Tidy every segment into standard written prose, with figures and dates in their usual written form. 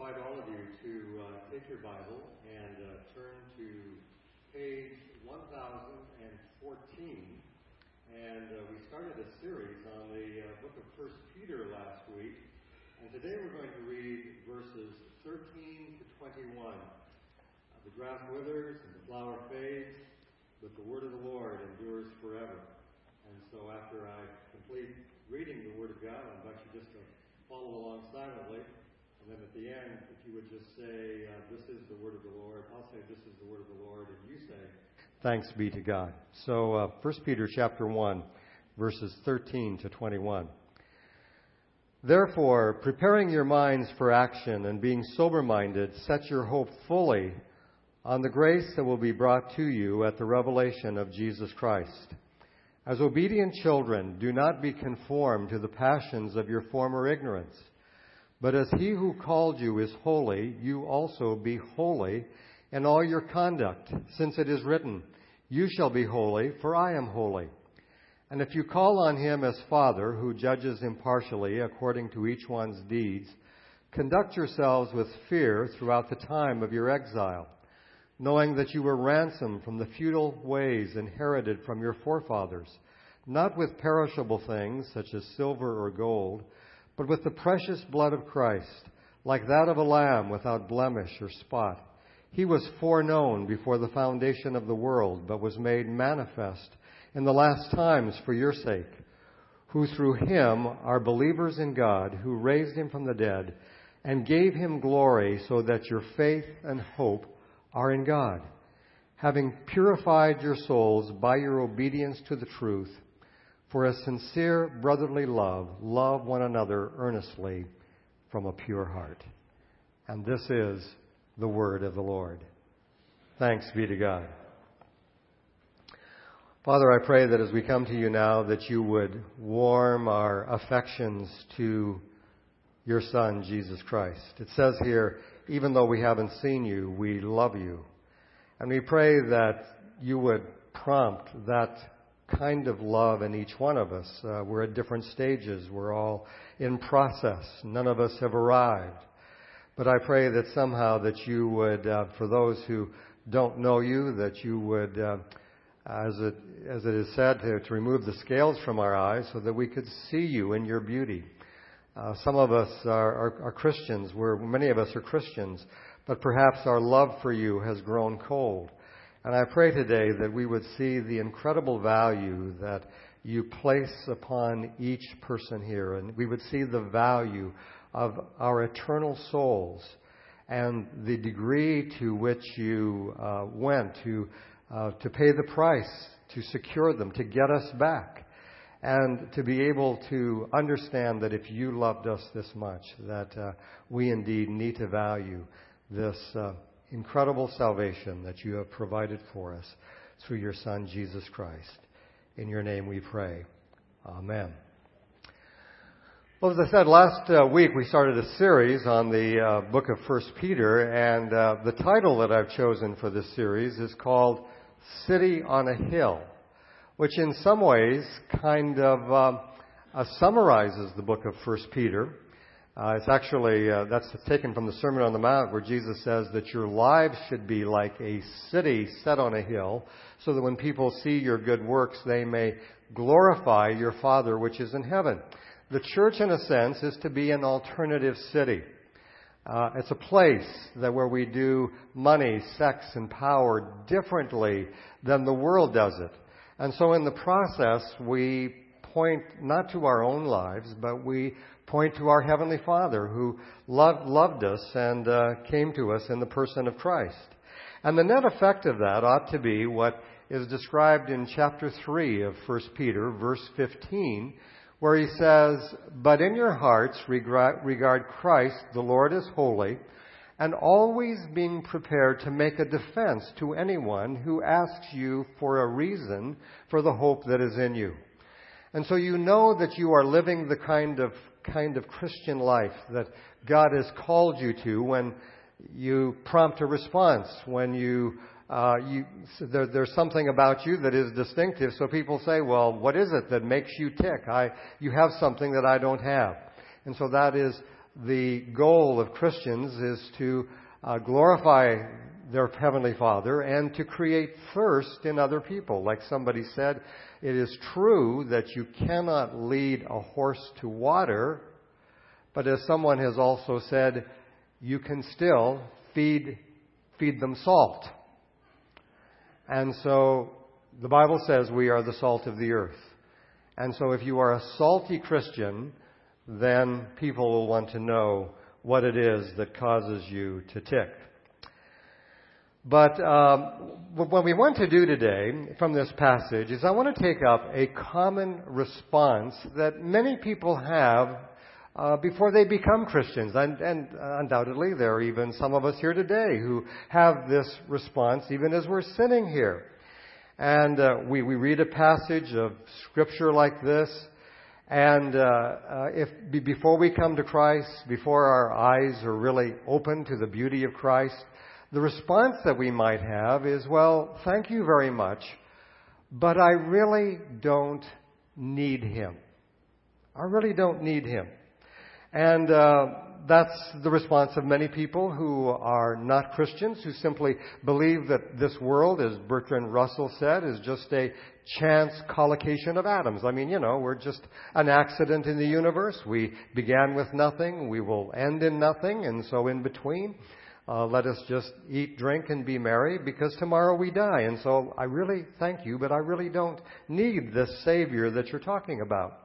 invite all of you to take your Bible and turn to page 1014. And we started a series on the book of 1 Peter last week. And today we're going to read verses 13 to 21. The grass withers and the flower fades, but the word of the Lord endures forever. And so after I complete reading the Word of God, I invite you just to follow along silently. And then at the end, if you would just say, this is the word of the Lord. I'll say, this is the word of the Lord. And you say, thanks be to God. So 1 Peter chapter 1, verses 13 to 21. Therefore, preparing your minds for action and being sober-minded, set your hope fully on the grace that will be brought to you at the revelation of Jesus Christ. As obedient children, do not be conformed to the passions of your former ignorance. But as he who called you is holy, you also be holy in all your conduct, since it is written, you shall be holy, for I am holy. And if you call on him as Father, who judges impartially according to each one's deeds, conduct yourselves with fear throughout the time of your exile, knowing that you were ransomed from the futile ways inherited from your forefathers, not with perishable things such as silver or gold, but with the precious blood of Christ, like that of a lamb without blemish or spot. He was foreknown before the foundation of the world, but was made manifest in the last times for your sake, who through him are believers in God, who raised him from the dead and gave him glory, so that your faith and hope are in God, having purified your souls by your obedience to the truth. For a sincere brotherly love one another earnestly from a pure heart. And this is the word of the Lord. Thanks be to God. Father, I pray that as we come to you now, that you would warm our affections to your Son, Jesus Christ. It says here, even though we haven't seen you, we love you. And we pray that you would prompt that kind of love in each one of us. We're at different stages. We're all in process. None of us have arrived. But I pray that somehow that you would, for those who don't know you, that you would, as it is said, to remove the scales from our eyes so that we could see you in your beauty. Some of us are Christians. Many of us are Christians. But perhaps our love for you has grown cold. And I pray today that we would see the incredible value that you place upon each person here. And we would see the value of our eternal souls and the degree to which you went to pay the price, to secure them, to get us back. And to be able to understand that if you loved us this much, that we indeed need to value this incredible salvation that you have provided for us through your Son, Jesus Christ. In your name we pray. Amen. Well, as I said, last week we started a series on the book of 1 Peter, and the title that I've chosen for this series is called City on a Hill, which in some ways kind of summarizes the book of 1 Peter. It's actually, that's taken from the Sermon on the Mount, where Jesus says that your lives should be like a city set on a hill, so that when people see your good works, they may glorify your Father which is in heaven. The church, in a sense, is to be an alternative city. It's a place where we do money, sex, and power differently than the world does it. And so in the process, we point not to our own lives, but we point to our Heavenly Father who loved us and came to us in the person of Christ. And the net effect of that ought to be what is described in chapter 3 of 1 Peter, verse 15, where he says, but in your hearts regard Christ, the Lord, as holy, and always being prepared to make a defense to anyone who asks you for a reason for the hope that is in you. And so you know that you are living the kind of Christian life that God has called you to when you prompt a response, when there's something about you that is distinctive. So people say, well, what is it that makes you tick? You have something that I don't have. And so that is the goal of Christians is to glorify their Heavenly Father and to create thirst in other people. Like somebody said, it is true that you cannot lead a horse to water, but as someone has also said, you can still feed them salt. And so the Bible says we are the salt of the earth. And so if you are a salty Christian, then people will want to know what it is that causes you to tick. But what we want to do today from this passage is I want to take up a common response that many people have before they become Christians. And undoubtedly there are even some of us here today who have this response even as we're sitting here. And we read a passage of Scripture like this, and before we come to Christ, before our eyes are really open to the beauty of Christ, the response that we might have is, well, thank you very much, but I really don't need Him. I really don't need Him. And that's the response of many people who are not Christians, who simply believe that this world, as Bertrand Russell said, is just a chance collocation of atoms. I mean, we're just an accident in the universe. We began with nothing. We will end in nothing. And so in between, let us just eat, drink, and be merry, because tomorrow we die. And so I really thank you, but I really don't need this Savior that you're talking about.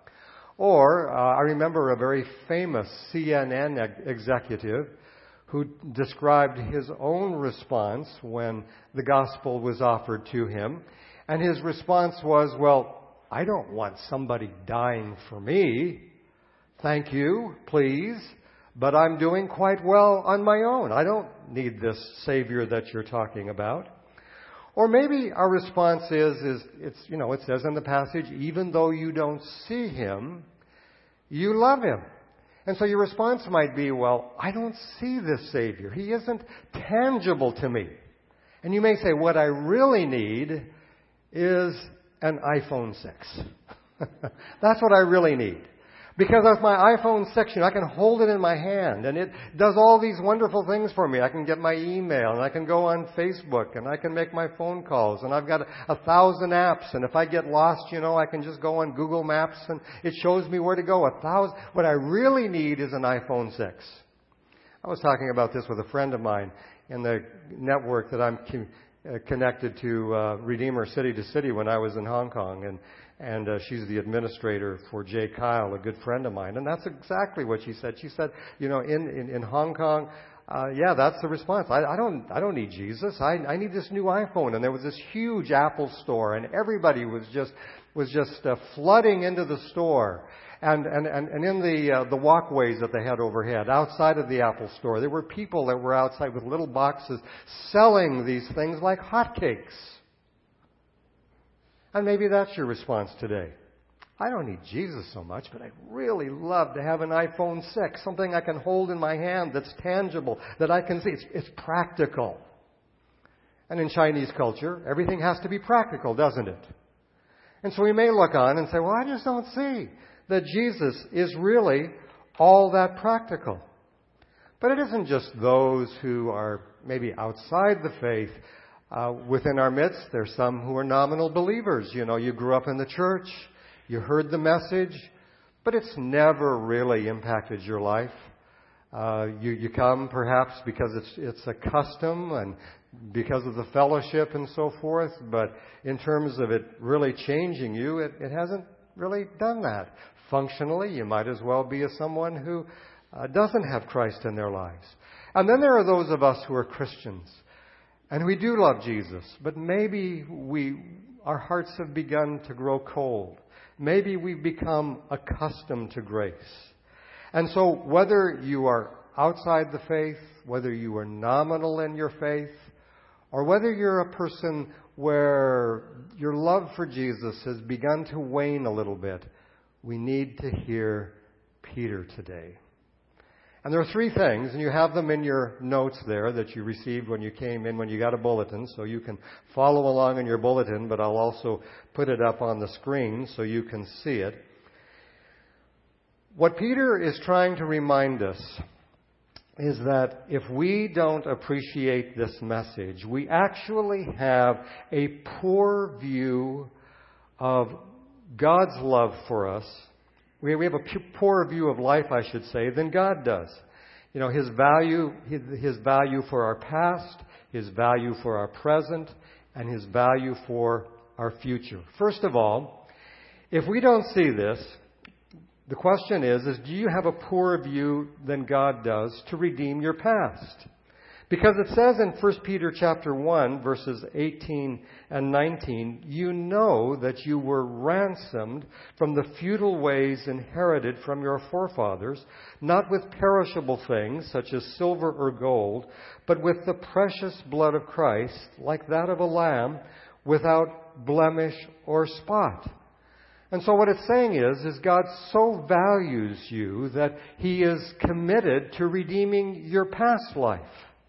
Or I remember a very famous CNN executive who described his own response when the gospel was offered to him. And his response was, well, I don't want somebody dying for me. Thank you, please. But I'm doing quite well on my own. I don't need this Savior that you're talking about. Or maybe our response is it says in the passage, even though you don't see Him, you love Him. And so your response might be, well, I don't see this Savior. He isn't tangible to me. And you may say, what I really need is an iPhone 6. That's what I really need. Because with my iPhone 6, I can hold it in my hand, and it does all these wonderful things for me. I can get my email, and I can go on Facebook, and I can make my phone calls, and I've got 1,000 apps, and if I get lost, I can just go on Google Maps, and it shows me where to go. 1,000. What I really need is an iPhone 6. I was talking about this with a friend of mine in the network that I'm connected to, Redeemer City to City, when I was in Hong Kong, and she's the administrator for Jay Kyle, a good friend of mine. And that's exactly what she said. She said, in Hong Kong, that's the response. I don't need Jesus. I need this new iPhone. And there was this huge Apple store, and everybody was just flooding into the store. And in the walkways that they had overhead, outside of the Apple store, there were people that were outside with little boxes selling these things like hotcakes. And maybe that's your response today. I don't need Jesus so much, but I'd really love to have an iPhone 6, something I can hold in my hand that's tangible, that I can see. It's practical. And in Chinese culture, everything has to be practical, doesn't it? And so we may look on and say, well, I just don't see that Jesus is really all that practical. But it isn't just those who are maybe outside the faith. Within our midst, there's some who are nominal believers. You grew up in the church, you heard the message, but it's never really impacted your life. You come perhaps because it's a custom and because of the fellowship and so forth, but in terms of it really changing you, it hasn't really done that. Functionally, you might as well be someone who doesn't have Christ in their lives. And then there are those of us who are Christians. And we do love Jesus, but maybe our hearts have begun to grow cold. Maybe we've become accustomed to grace. And so whether you are outside the faith, whether you are nominal in your faith, or whether you're a person where your love for Jesus has begun to wane a little bit, we need to hear Peter today. And there are three things, and you have them in your notes there that you received when you came in, when you got a bulletin, so you can follow along in your bulletin, but I'll also put it up on the screen so you can see it. What Peter is trying to remind us is that if we don't appreciate this message, we actually have a poor view of God's love for us. We have a poorer view of life, I should say, than God does. You know, His value for our past, His value for our present, and His value for our future. First of all, if we don't see this, the question is do you have a poorer view than God does to redeem your past? Because it says in 1 Peter chapter 1, verses 18 and 19, you know that you were ransomed from the futile ways inherited from your forefathers, not with perishable things such as silver or gold, but with the precious blood of Christ, like that of a lamb, without blemish or spot. And so what it's saying is God so values you that He is committed to redeeming your past life.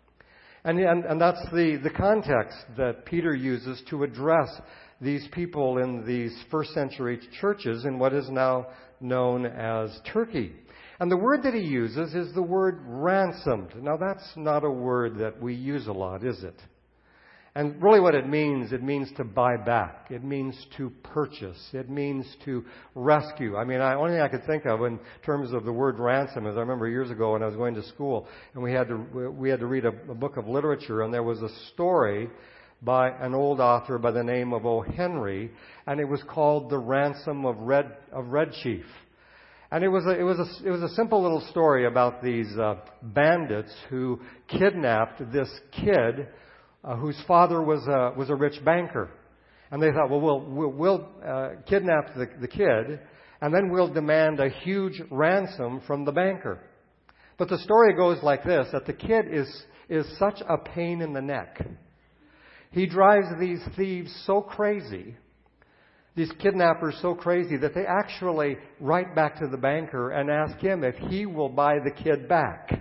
And that's the context that Peter uses to address these people in these first century churches in what is now known as Turkey. And the word that he uses is the word ransomed. Now that's not a word that we use a lot, is it? And really what it means to buy back. It means to purchase. It means to rescue. I mean, the only thing I could think of in terms of the word ransom is I remember years ago when I was going to school and we had to read a book of literature, and there was a story by an old author by the name of O. Henry, and it was called The Ransom of Red Chief. And it was a simple little story about these bandits who kidnapped this kid whose father was a rich banker. And they thought, well, we'll kidnap the kid, and then we'll demand a huge ransom from the banker. But the story goes like this, that the kid is such a pain in the neck. He drives these thieves so crazy, these kidnappers so crazy, that they actually write back to the banker and ask him if he will buy the kid back.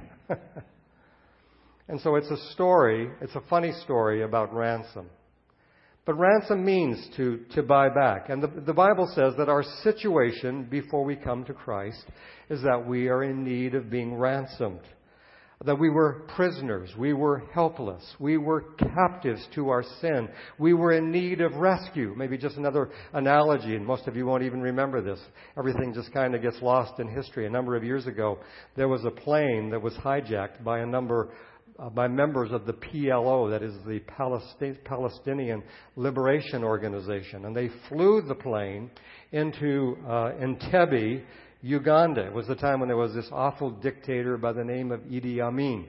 And so it's a funny story about ransom. But ransom means to buy back. And the Bible says that our situation before we come to Christ is that we are in need of being ransomed. That we were prisoners, we were helpless, we were captives to our sin, we were in need of rescue. Maybe just another analogy, and most of you won't even remember this. Everything just kind of gets lost in history. A number of years ago, there was a plane that was hijacked by members of the PLO, that is the Palestinian Liberation Organization. And they flew the plane into Entebbe, Uganda. It was the time when there was this awful dictator by the name of Idi Amin.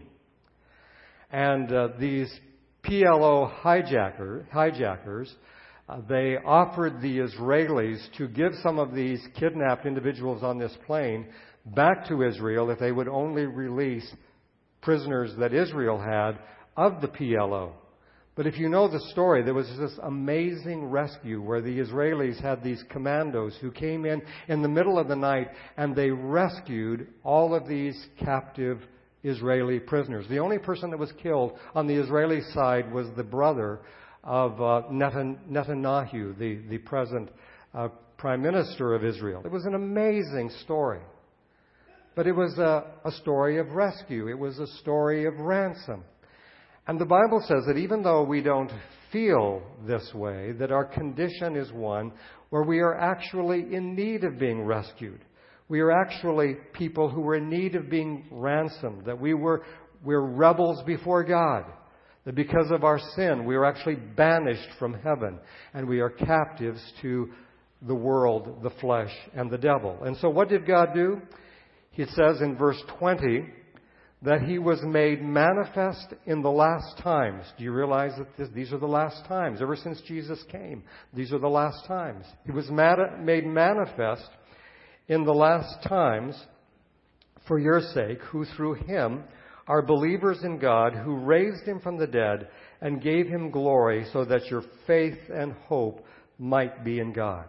And these PLO hijackers, they offered the Israelis to give some of these kidnapped individuals on this plane back to Israel if they would only release prisoners that Israel had of the PLO. But if you know the story, there was this amazing rescue where the Israelis had these commandos who came in the middle of the night, and they rescued all of these captive Israeli prisoners. The only person that was killed on the Israeli side was the brother of Netanyahu, the present Prime Minister of Israel. It was an amazing story. But it was a story of rescue. It was a story of ransom. And the Bible says that even though we don't feel this way, that our condition is one where we are actually in need of being rescued. We are actually people who are in need of being ransomed, that we're rebels before God, that because of our sin we are actually banished from heaven, and we are captives to the world, the flesh, and the devil. And so what did God do? He says in verse 20 that He was made manifest in the last times. Do you realize that these are the last times? Ever since Jesus came, these are the last times. He was made manifest in the last times for your sake, who through Him are believers in God, who raised Him from the dead and gave Him glory, so that your faith and hope might be in God.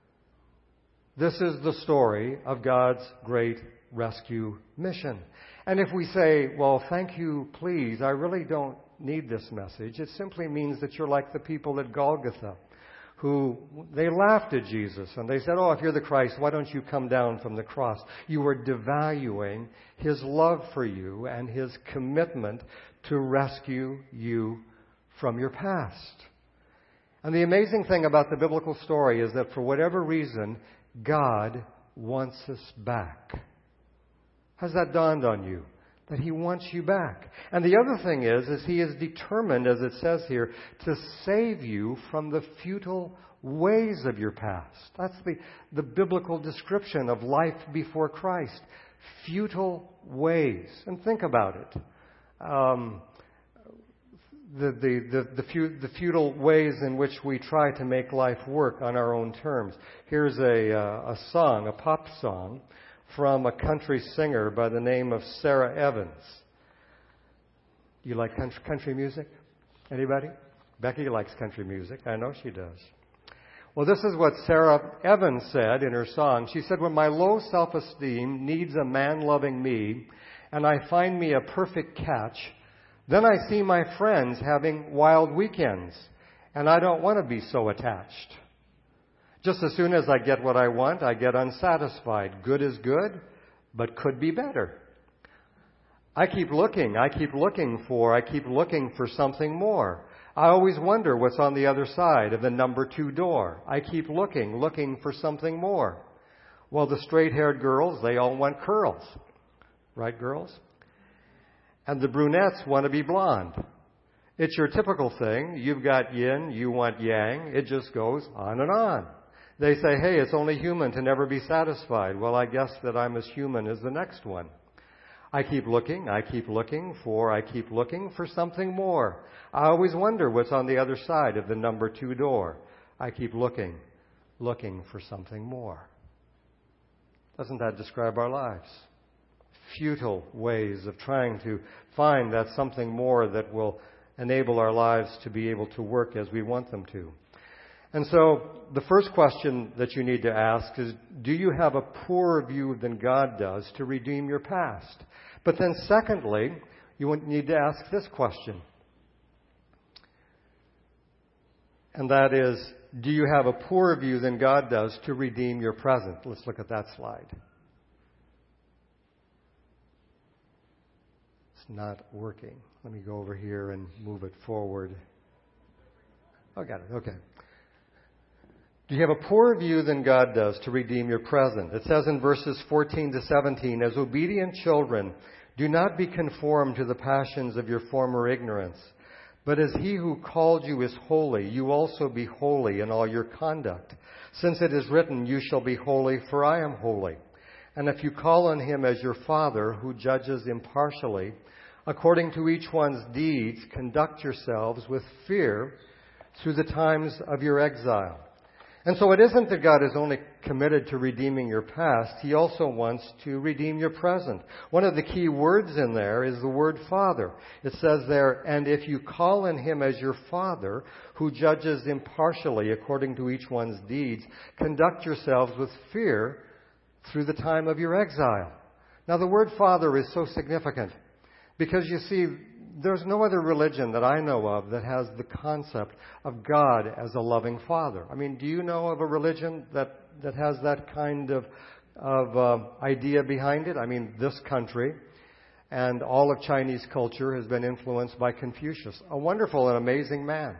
This is the story of God's great rescue mission. And if we say, well, thank you, please, I really don't need this message, it simply means that you're like the people at Golgotha, who they laughed at Jesus and they said, "Oh, if you're the Christ, why don't you come down from the cross?" You were devaluing his love for you and his commitment to rescue you from your past. And the amazing thing about the biblical story is that for whatever reason, God wants us back. Has that dawned on you? That he wants you back. And the other thing is he is determined, as it says here, to save you from the futile ways of your past. That's the biblical description of life before Christ. Futile ways. And think about it. The futile ways in which we try to make life work on our own terms. Here's a song, a pop song, from a country singer by the name of Sarah Evans. You like country music? Anybody? Becky likes country music. I know she does. Well, this is what Sarah Evans said in her song. She said, "When my low self-esteem needs a man loving me, and I find me a perfect catch, then I see my friends having wild weekends, and I don't want to be so attached. Just as soon as I get what I want, I get unsatisfied. Good is good, but could be better. I keep looking for something more. I always wonder what's on the other side of the number 2 door. I keep looking for something more. Well, the straight-haired girls, they all want curls. Right, girls? And the brunettes want to be blonde. It's your typical thing. You've got yin, you want yang. It just goes on and on. They say, hey, it's only human to never be satisfied. Well, I guess that I'm as human as the next one. I keep looking for something more. I always wonder what's on the other side of the number 2 door. I keep looking for something more. Doesn't that describe our lives? Futile ways of trying to find that something more that will enable our lives to be able to work as we want them to. And so the first question that you need to ask is, do you have a poorer view than God does to redeem your past? But then secondly, you need to ask this question. And that is, do you have a poorer view than God does to redeem your present? Let's look at that slide. It's not working. Let me go over here and move it forward. Oh, got it. Okay. Do you have a poorer view than God does to redeem your present? It says in verses 14 to 17, as obedient children, do not be conformed to the passions of your former ignorance. But as he who called you is holy, you also be holy in all your conduct. Since it is written, you shall be holy, for I am holy. And if you call on him as your Father, who judges impartially, according to each one's deeds, conduct yourselves with fear through the times of your exile. And so it isn't that God is only committed to redeeming your past. He also wants to redeem your present. One of the key words in there is the word Father. It says there, and if you call on him as your Father, who judges impartially according to each one's deeds, conduct yourselves with fear through the time of your exile. Now the word Father is so significant because you see, there's no other religion that I know of that has the concept of God as a loving Father. I mean, do you know of a religion that has that kind of idea behind it? I mean, this country and all of Chinese culture has been influenced by Confucius, a wonderful and amazing man.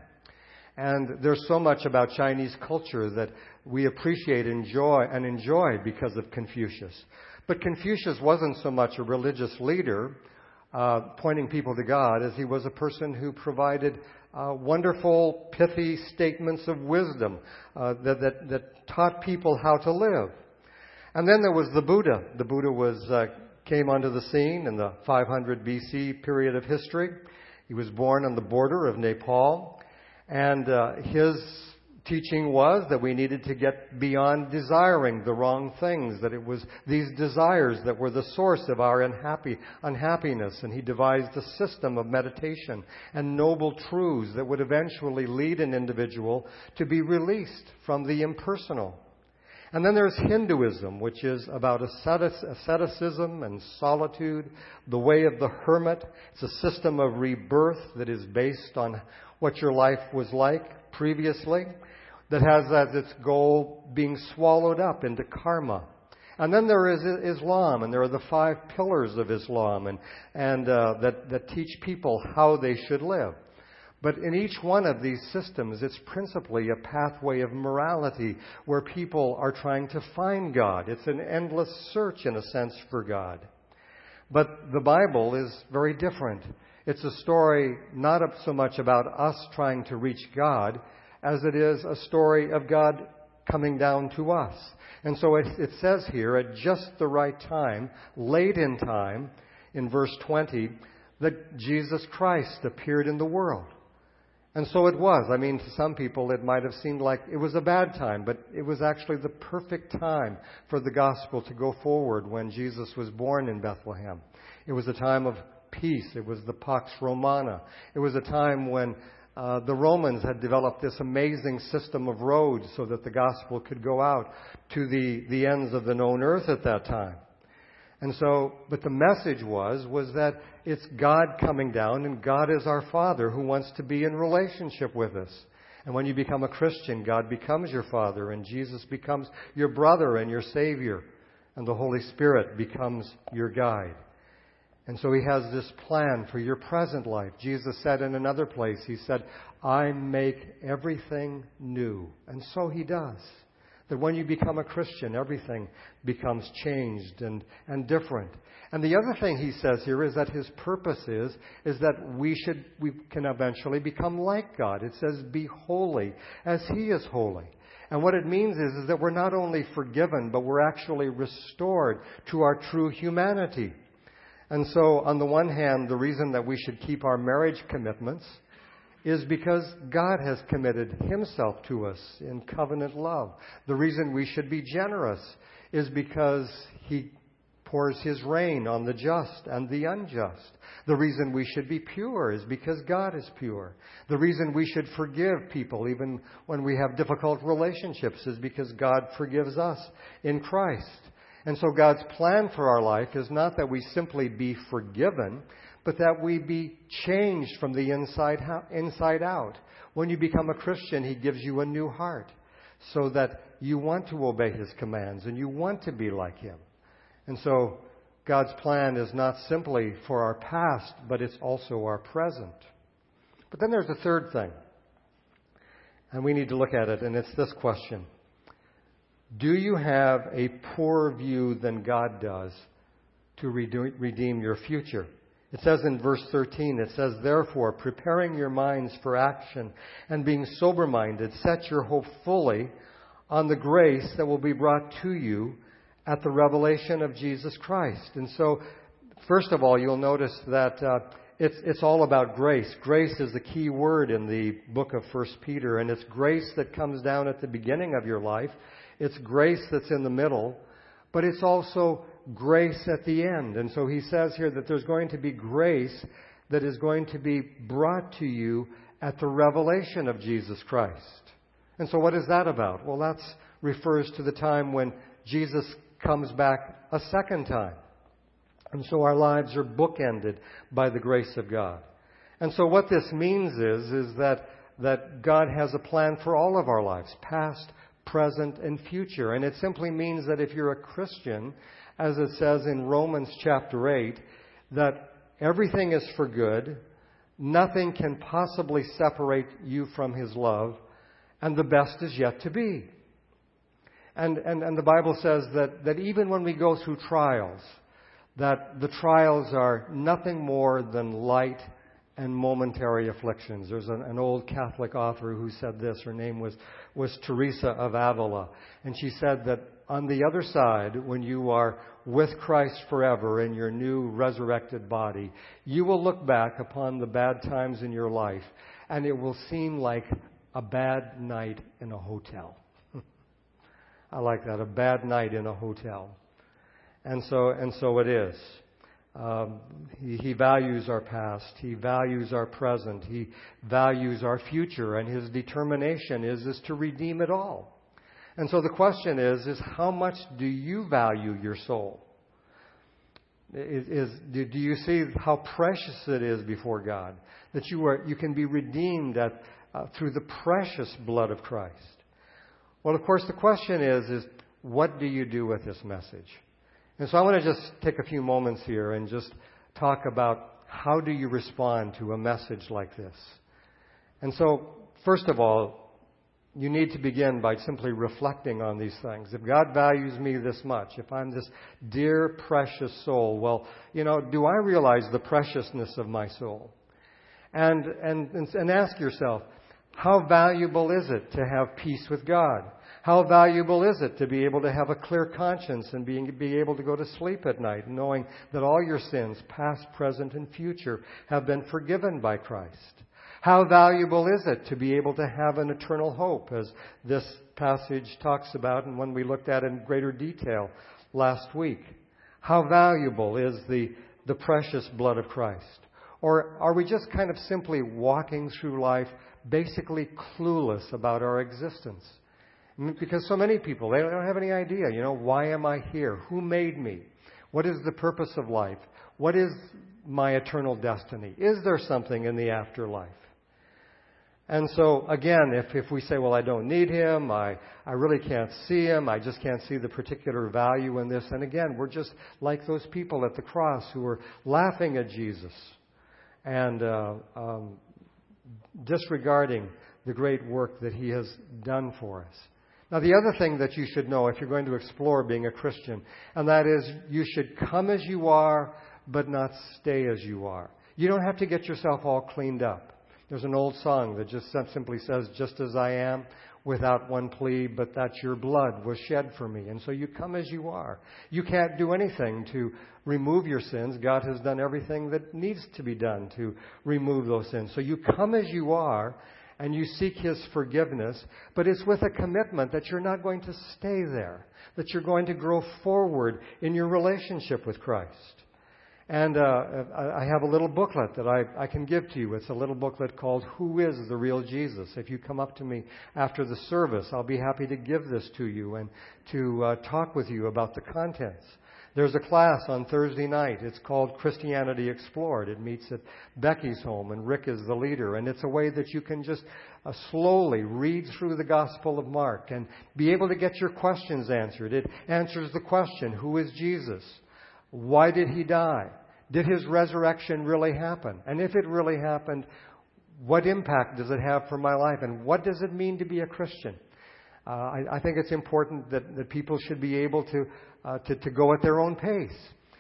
And there's so much about Chinese culture that we appreciate and enjoy because of Confucius. But Confucius wasn't so much a religious leader pointing people to God as he was a person who provided wonderful, pithy statements of wisdom that taught people how to live. And then there was the Buddha. The Buddha came onto the scene in the 500 BC period of history. He was born on the border of Nepal. And his teaching was that we needed to get beyond desiring the wrong things, that it was these desires that were the source of our unhappiness. And he devised a system of meditation and noble truths that would eventually lead an individual to be released from the impersonal. And then there's Hinduism, which is about asceticism and solitude, the way of the hermit. It's a system of rebirth that is based on what your life was like previously. that has as its goal being swallowed up into karma. And then there is Islam, and there are the 5 pillars of Islam, and that teach people how they should live. But in each one of these systems, it's principally a pathway of morality where people are trying to find God. It's an endless search, in a sense, for God. But the Bible is very different. It's a story not so much about us trying to reach God as it is a story of God coming down to us. And so it says here, at just the right time, late in time, in verse 20, that Jesus Christ appeared in the world. And so it was. I mean, to some people it might have seemed like it was a bad time, but it was actually the perfect time for the gospel to go forward when Jesus was born in Bethlehem. It was a time of peace. It was the Pax Romana. It was a time when the Romans had developed this amazing system of roads so that the gospel could go out to the ends of the known earth at that time. And so, but the message was that it's God coming down, and God is our Father who wants to be in relationship with us. And when you become a Christian, God becomes your Father, and Jesus becomes your brother and your Savior, and the Holy Spirit becomes your guide. And so He has this plan for your present life. Jesus said in another place, He said, I make everything new. And so He does. That when you become a Christian, everything becomes changed and different. And the other thing He says here is that His purpose is that we can eventually become like God. It says, be holy as He is holy. And what it means is that we're not only forgiven, but we're actually restored to our true humanity. And so, on the one hand, the reason that we should keep our marriage commitments is because God has committed Himself to us in covenant love. The reason we should be generous is because He pours His rain on the just and the unjust. The reason we should be pure is because God is pure. The reason we should forgive people even when we have difficult relationships is because God forgives us in Christ. And so God's plan for our life is not that we simply be forgiven, but that we be changed from the inside out. When you become a Christian, He gives you a new heart so that you want to obey His commands and you want to be like Him. And so God's plan is not simply for our past, but it's also our present. But then there's a third thing, and we need to look at it, and it's this question. Do you have a poorer view than God does to redeem your future? It says in verse 13, it says, therefore, preparing your minds for action and being sober-minded, set your hope fully on the grace that will be brought to you at the revelation of Jesus Christ. And so, first of all, you'll notice that it's all about grace. Grace is the key word in the book of 1 Peter, and it's grace that comes down at the beginning of your life. It's grace that's in the middle, but it's also grace at the end. And so he says here that there's going to be grace that is going to be brought to you at the revelation of Jesus Christ. And so what is that about? Well, that refers to the time when Jesus comes back a second time. And so our lives are bookended by the grace of God. And so what this means is that God has a plan for all of our lives, past, present, and future. And it simply means that if you're a Christian, as it says in Romans chapter 8, that everything is for good, nothing can possibly separate you from His love, and the best is yet to be. And the Bible says that even when we go through trials, that the trials are nothing more than light and momentary afflictions. There's an old Catholic author who said this. Her name was Teresa of Avila. And she said that on the other side, when you are with Christ forever in your new resurrected body, you will look back upon the bad times in your life, and it will seem like a bad night in a hotel. I like that, a bad night in a hotel. And so it is. He values our past. He values our present. He values our future. And His determination is to redeem it all. And so the question is how much do you value your soul? Do you see how precious it is before God? That you can be redeemed through the precious blood of Christ. Well, of course, the question is what do you do with this message? And so I want to just take a few moments here and just talk about how do you respond to a message like this. And so, first of all, you need to begin by simply reflecting on these things. If God values me this much, if I'm this dear, precious soul, well, do I realize the preciousness of my soul? And ask yourself, how valuable is it to have peace with God? How valuable is it to be able to have a clear conscience and be able to go to sleep at night knowing that all your sins, past, present, and future, have been forgiven by Christ? How valuable is it to be able to have an eternal hope, as this passage talks about and when we looked at in greater detail last week? How valuable is the precious blood of Christ? Or are we just kind of simply walking through life basically clueless about our existence? Because so many people, they don't have any idea, why am I here? Who made me? What is the purpose of life? What is my eternal destiny? Is there something in the afterlife? And so, again, if we say, well, I don't need Him, I really can't see Him, I just can't see the particular value in this, and again, we're just like those people at the cross who were laughing at Jesus and disregarding the great work that He has done for us. Now, the other thing that you should know if you're going to explore being a Christian, and that is you should come as you are, but not stay as you are. You don't have to get yourself all cleaned up. There's an old song that just simply says, just as I am, without one plea, but that your blood was shed for me. And so you come as you are. You can't do anything to remove your sins. God has done everything that needs to be done to remove those sins. So you come as you are, and you seek His forgiveness, but it's with a commitment that you're not going to stay there, that you're going to grow forward in your relationship with Christ. And I have a little booklet that I can give to you. It's a little booklet called Who is the Real Jesus? If you come up to me after the service, I'll be happy to give this to you and to talk with you about the contents. There's a class on Thursday night. It's called Christianity Explored. It meets at Becky's home, and Rick is the leader. And it's a way that you can just slowly read through the Gospel of Mark and be able to get your questions answered. It answers the question, who is Jesus? Why did He die? Did His resurrection really happen? And if it really happened, what impact does it have for my life? And what does it mean to be a Christian? I think it's important that people should be able to go at their own pace.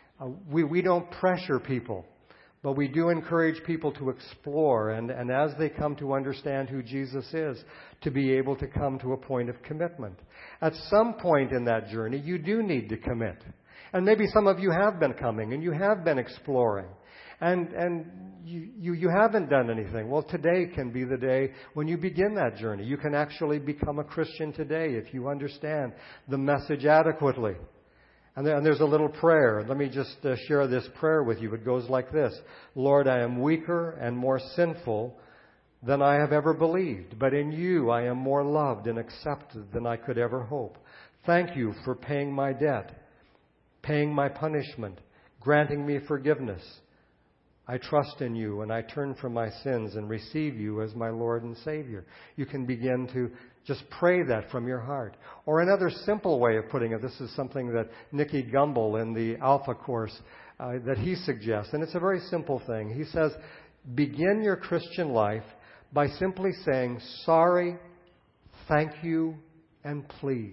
We don't pressure people, but we do encourage people to explore and as they come to understand who Jesus is, to be able to come to a point of commitment. At some point in that journey, you do need to commit. And maybe some of you have been coming and you have been exploring. And you haven't done anything. Well, today can be the day when you begin that journey. You can actually become a Christian today if you understand the message adequately. And there's a little prayer. Let me just share this prayer with you. It goes like this. Lord, I am weaker and more sinful than I have ever believed. But in you I am more loved and accepted than I could ever hope. Thank you for paying my debt, paying my punishment, granting me forgiveness. I trust in you and I turn from my sins and receive you as my Lord and Savior. You can begin to just pray that from your heart. Or another simple way of putting it, this is something that Nicky Gumbel in the Alpha course that he suggests, and it's a very simple thing. He says, begin your Christian life by simply saying, sorry, thank you, and please.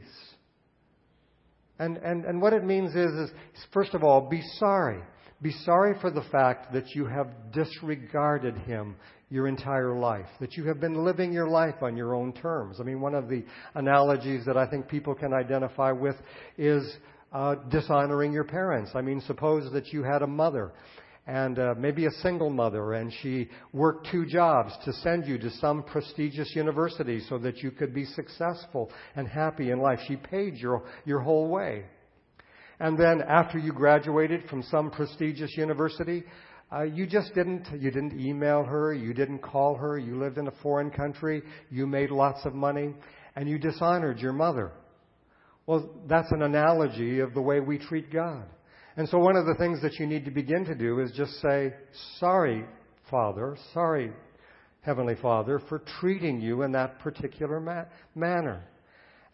And what it means is, first of all, be sorry. Be sorry for the fact that you have disregarded Him your entire life, that you have been living your life on your own terms. I mean, one of the analogies that I think people can identify with is dishonoring your parents. I mean, suppose that you had a mother, and maybe a single mother, and she worked 2 jobs to send you to some prestigious university so that you could be successful and happy in life. She paid your whole way. And then after you graduated from some prestigious university, you didn't email her, you didn't call her, you lived in a foreign country, you made lots of money, and you dishonored your mother. Well, that's an analogy of the way we treat God. And so one of the things that you need to begin to do is just say, sorry, Father, sorry, Heavenly Father, for treating you in that particular manner.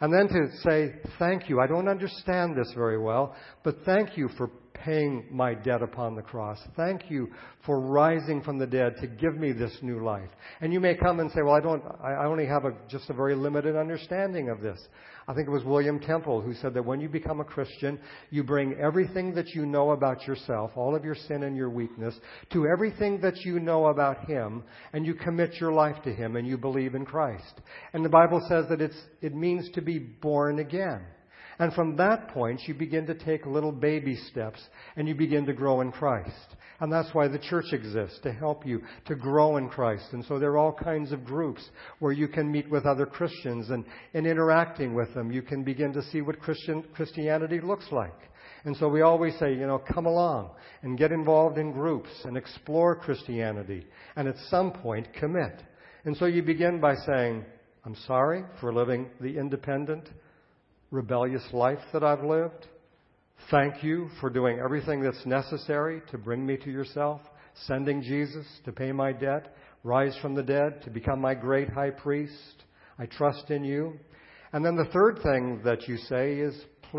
And then to say, thank you. I don't understand this very well, but thank you for paying my debt upon the cross. Thank you for rising from the dead to give me this new life. And you may come and say, well, I only have just a very limited understanding of this. I think it was William Temple who said that when you become a Christian, you bring everything that you know about yourself, all of your sin and your weakness, to everything that you know about Him, and you commit your life to Him and you believe in Christ. And the Bible says that it means to be born again. And from that point, you begin to take little baby steps and you begin to grow in Christ. And that's why the church exists, to help you to grow in Christ. And so there are all kinds of groups where you can meet with other Christians, and in interacting with them, you can begin to see what Christianity looks like. And so we always say, come along and get involved in groups and explore Christianity. And at some point, commit. And so you begin by saying, I'm sorry for living the independent, rebellious life that I've lived. Thank you for doing everything that's necessary to bring me to yourself, sending Jesus to pay my debt, rise from the dead, to become my great high priest. I trust in you. And then the third thing that you say is,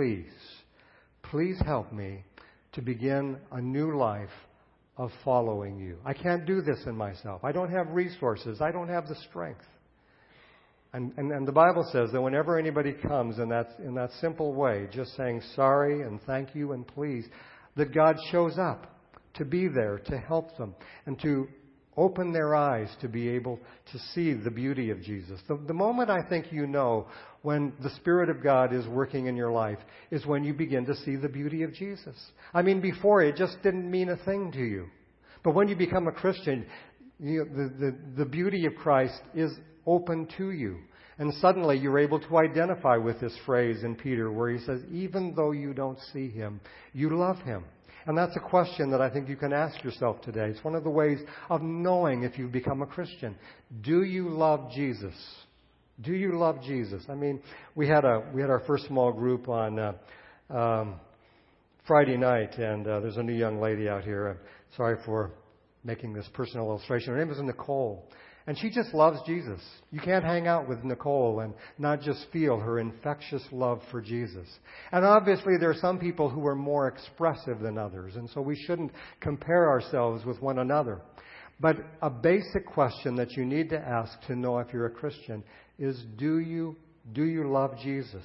please help me to begin a new life of following you. I can't do this in myself. I don't have resources. I don't have the strength. And the Bible says that whenever anybody comes in that simple way, just saying sorry and thank you and please, that God shows up to be there to help them and to open their eyes to be able to see the beauty of Jesus. The moment I think you know when the Spirit of God is working in your life is when you begin to see the beauty of Jesus. I mean, before it just didn't mean a thing to you. But when you become a Christian, the beauty of Christ is open to you. And suddenly you're able to identify with this phrase in Peter where he says, even though you don't see Him, you love Him. And that's a question that I think you can ask yourself today. It's one of the ways of knowing if you've become a Christian. Do you love Jesus? Do you love Jesus? I mean, we had our first small group on Friday night, and there's a new young lady out here. I'm sorry for making this personal illustration. Her name is Nicole. And she just loves Jesus. You can't hang out with Nicole and not just feel her infectious love for Jesus. And obviously there are some people who are more expressive than others, and so we shouldn't compare ourselves with one another. But a basic question that you need to ask to know if you're a Christian is, do you love Jesus?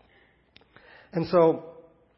And so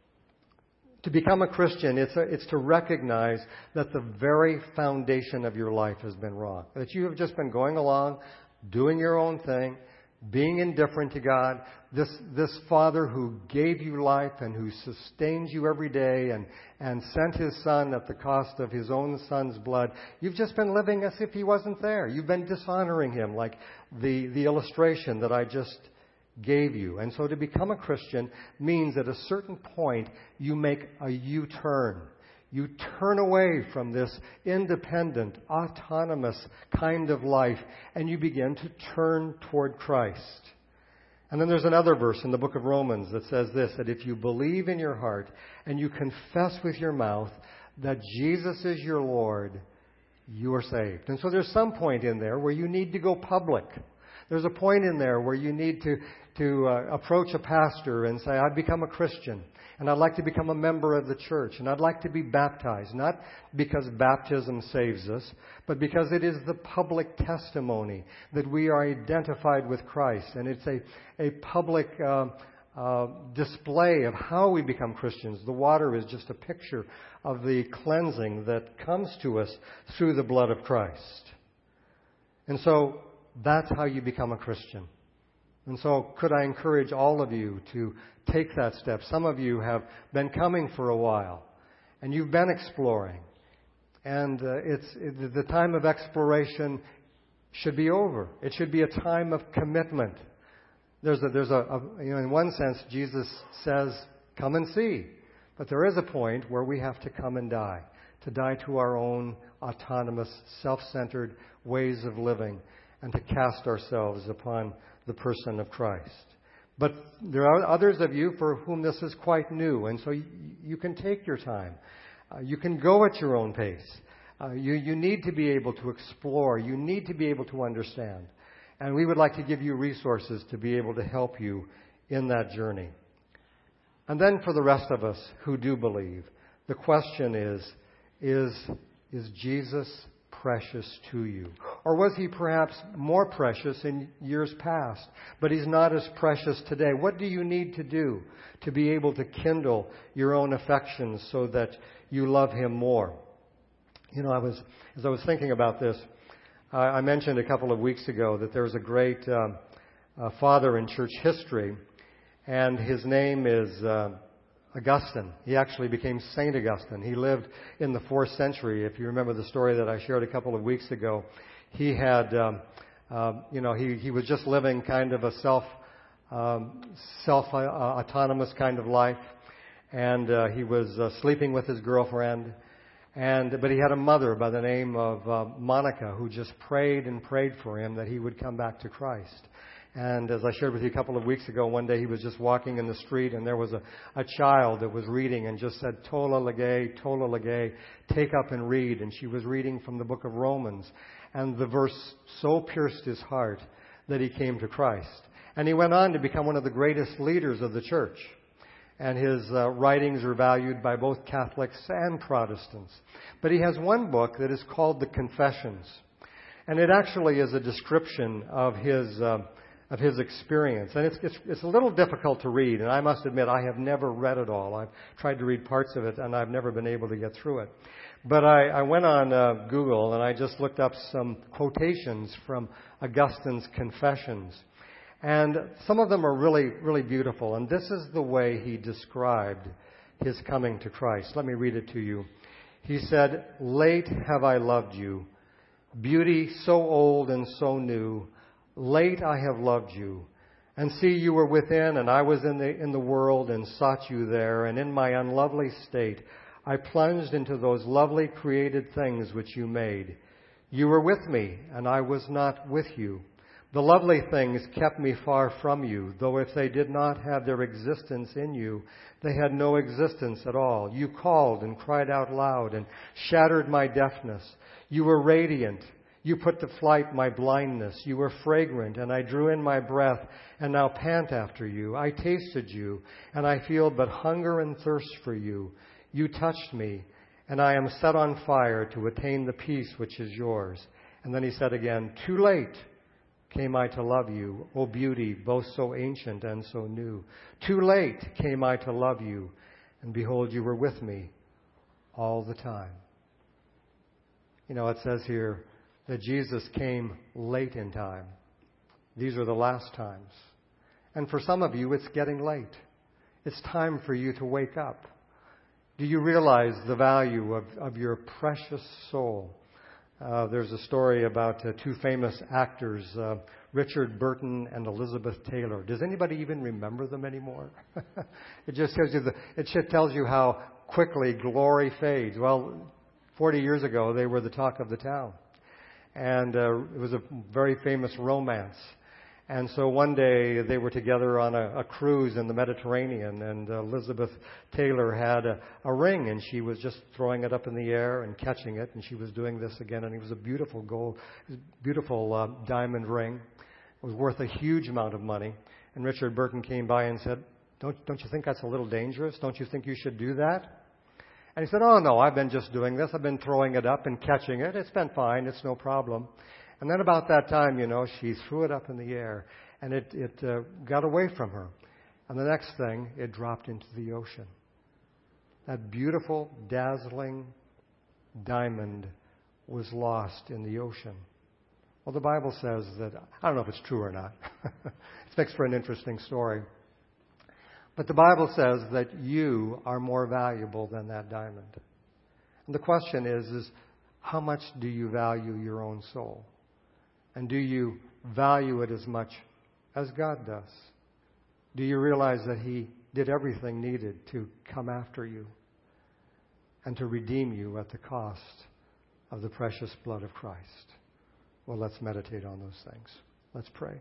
to become a Christian, it's to recognize that the very foundation of your life has been wrong. That you have just been going along, doing your own thing, being indifferent to God. This Father who gave you life and who sustains you every day and sent His Son at the cost of His own Son's blood. You've just been living as if He wasn't there. You've been dishonoring Him, like the illustration that I just gave you. And so to become a Christian means at a certain point you make a U-turn. You turn away from this independent, autonomous kind of life and you begin to turn toward Christ. And then there's another verse in the book of Romans that says this, that if you believe in your heart and you confess with your mouth that Jesus is your Lord, you are saved. And so there's some point in there where you need to go public. There's a point in there where you need to approach a pastor and say, I've become a Christian, and I'd like to become a member of the church, and I'd like to be baptized, not because baptism saves us, but because it is the public testimony that we are identified with Christ, and it's a public display of how we become Christians. The water is just a picture of the cleansing that comes to us through the blood of Christ. And so that's how you become a Christian. And so could I encourage all of you to take that step? Some of you have been coming for a while, and you've been exploring. And the time of exploration should be over. It should be a time of commitment. In one sense, Jesus says, come and see. But there is a point where we have to come and die, to die to our own autonomous, self-centered ways of living, and to cast ourselves upon the person of Christ. But there are others of you for whom this is quite new, and so you can take your time. You can go at your own pace. You need to be able to explore. You need to be able to understand. And we would like to give you resources to be able to help you in that journey. And then for the rest of us who do believe, the question is Jesus precious to you? Or was he perhaps more precious in years past, but he's not as precious today? What do you need to do to be able to kindle your own affections so that you love him more? You know, as I was thinking about this, I mentioned a couple of weeks ago that there was a great father in church history, and his name is Augustine. He actually became Saint Augustine. He lived in the 4th century. If you remember the story that I shared a couple of weeks ago, he had, he was just living kind of a self-autonomous kind of life, and he was sleeping with his girlfriend. But he had a mother by the name of Monica who just prayed and prayed for him that he would come back to Christ. And as I shared with you a couple of weeks ago, one day he was just walking in the street and there was a child that was reading and just said, Tola Lege, take up and read. And she was reading from the book of Romans. And the verse so pierced his heart that he came to Christ. And he went on to become one of the greatest leaders of the church. And his writings are valued by both Catholics and Protestants. But he has one book that is called The Confessions. And it actually is a description of his experience. And it's a little difficult to read, and I must admit I have never read it all. I've tried to read parts of it, and I've never been able to get through it. But I went on Google, and I just looked up some quotations from Augustine's Confessions. And some of them are really, really beautiful. And this is the way he described his coming to Christ. Let me read it to you. He said, "Late have I loved you, beauty so old and so new. Late I have loved you. And see, you were within, and I was in the world and sought you there. And in my unlovely state, I plunged into those lovely created things which you made. You were with me, and I was not with you. The lovely things kept me far from you, though if they did not have their existence in you, they had no existence at all. You called and cried out loud and shattered my deafness. You were radiant. You put to flight my blindness. You were fragrant, and I drew in my breath, and now pant after you. I tasted you, and I feel but hunger and thirst for you. You touched me, and I am set on fire to attain the peace which is yours." And then he said again, "Too late came I to love you, O beauty, both so ancient and so new. Too late came I to love you, and behold, you were with me all the time." You know, it says here that Jesus came late in time. These are the last times. And for some of you, it's getting late. It's time for you to wake up. Do you realize the value of your precious soul? There's a story about two famous actors, Richard Burton and Elizabeth Taylor. Does anybody even remember them anymore? It just tells you how quickly glory fades. Well, 40 years ago, they were the talk of the town. And it was a very famous romance. And so one day they were together on a cruise in the Mediterranean, and Elizabeth Taylor had a ring, and she was just throwing it up in the air and catching it, and she was doing this again, and it was a beautiful diamond ring. It was worth a huge amount of money. And Richard Burton came by and said, don't you think that's a little dangerous? Don't you think you should do that? And he said, "Oh, no, I've been just doing this. I've been throwing it up and catching it. It's been fine. It's no problem." And then about that time, she threw it up in the air, and it got away from her. And the next thing, it dropped into the ocean. That beautiful, dazzling diamond was lost in the ocean. Well, the Bible says that, I don't know if it's true or not. It makes for an interesting story. But the Bible says that you are more valuable than that diamond. And the question is how much do you value your own soul? And do you value it as much as God does? Do you realize that He did everything needed to come after you and to redeem you at the cost of the precious blood of Christ? Well, let's meditate on those things. Let's pray.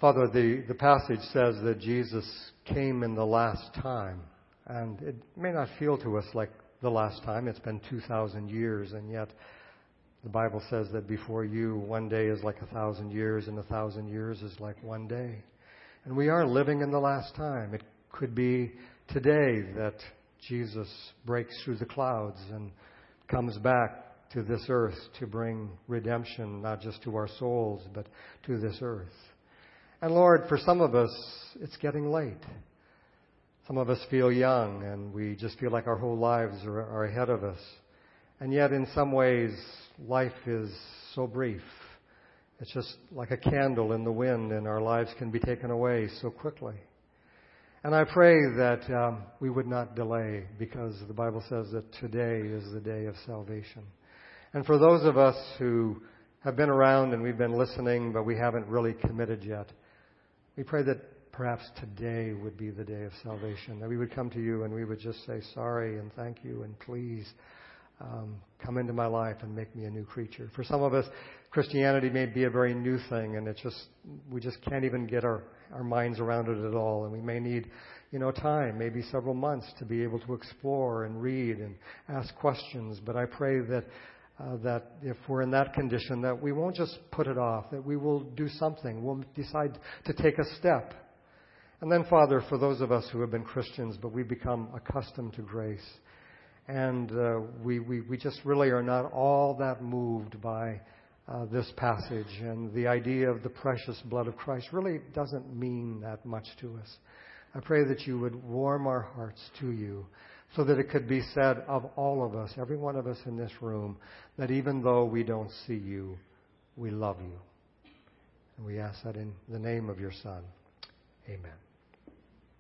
Father, the passage says that Jesus came in the last time. And it may not feel to us like the last time. It's been 2,000 years, and yet the Bible says that before you, one day is like 1,000 years, and 1,000 years is like one day. And we are living in the last time. It could be today that Jesus breaks through the clouds and comes back to this earth to bring redemption, not just to our souls, but to this earth. And Lord, for some of us, it's getting late. Some of us feel young, and we just feel like our whole lives are ahead of us. And yet, in some ways, life is so brief. It's just like a candle in the wind, and our lives can be taken away so quickly. And I pray that we would not delay, because the Bible says that today is the day of salvation. And for those of us who have been around and we've been listening, but we haven't really committed yet, we pray that perhaps today would be the day of salvation, that we would come to you and we would just say sorry and thank you and please come into my life and make me a new creature. For some of us, Christianity may be a very new thing, and we just can't even get our minds around it at all, and we may need time, maybe several months, to be able to explore and read and ask questions. But I pray that if we're in that condition, that we won't just put it off, that we will do something. We'll decide to take a step. And then, Father, for those of us who have been Christians, but we've become accustomed to grace, and we just really are not all that moved by this passage, and the idea of the precious blood of Christ really doesn't mean that much to us. I pray that you would warm our hearts to you, so that it could be said of all of us, every one of us in this room, that even though we don't see you, we love you. And we ask that in the name of your Son. Amen.